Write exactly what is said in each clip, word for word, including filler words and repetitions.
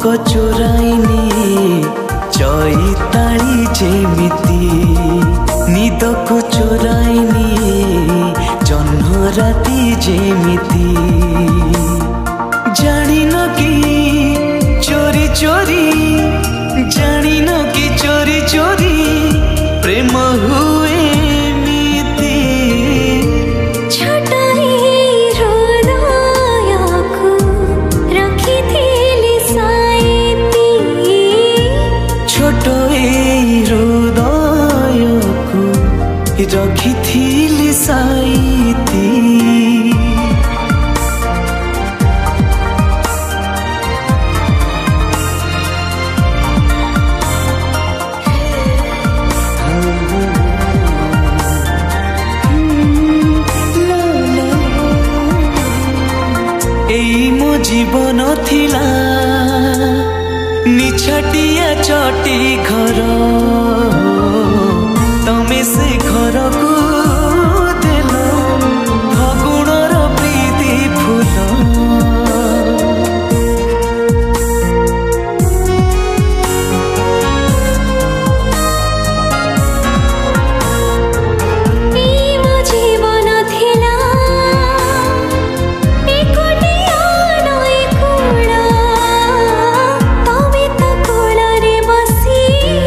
चोराइनी चैताली जेमिति निद को चोराइनी जन्म राति जेमिति जानिन कि चोरी चोरी जानिन कि चोरी चोरी प्रेम हुए रखी थी साईती एई मो जीवन थिला निछाटिया चटी घर तमे से घर को देल फगुणर प्रीति फूल जीवन थिला तमे तो कोलरे बसी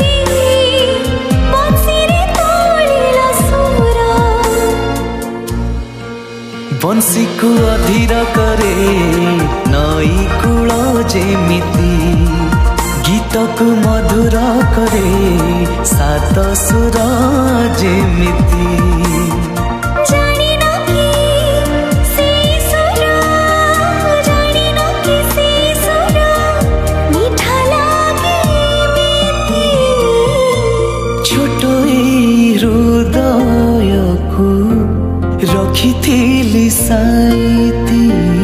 बंसी को अधीर करे नई कूल जेमिति गीत को मधुर करे सात सुर जेमिति छोट हृदय को रखी थी साईती।